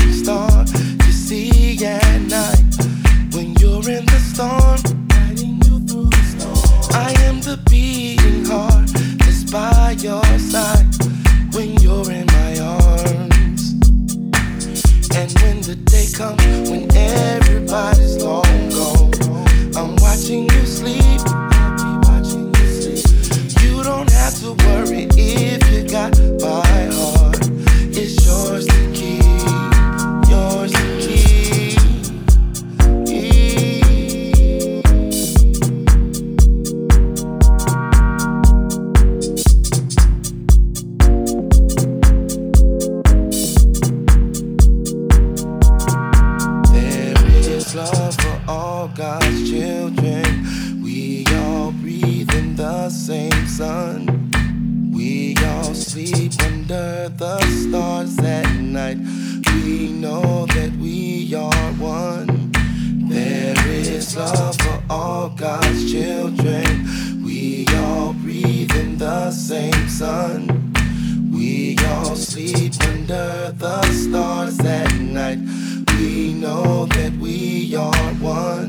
shooting star you see at night. When you're in the storm, guiding you through the storm. I am the beating heart that's by your side. When you're in my arms, and when the day comes when everybody's long gone, I'm watching you sleep. I'll be watching you sleep. You don't have to worry if you got my heart. It's yours to keep, yours to keep. Love for all God's children. We all breathe in the same sun. We all sleep under the stars at night. We know that we are one. There is love for all God's children. We all breathe in the same sun. We all sleep under the stars at night. We know that we are one.